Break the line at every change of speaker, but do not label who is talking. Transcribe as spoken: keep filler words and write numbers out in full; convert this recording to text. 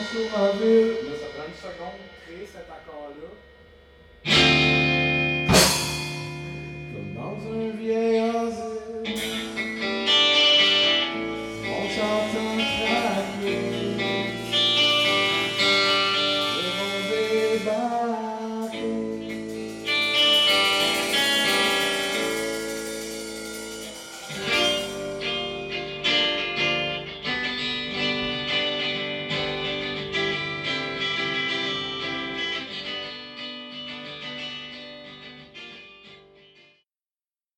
sur ma ville.
Là, ça prend une seconde, créer cet accord-là.
Comme dans un vieil asile.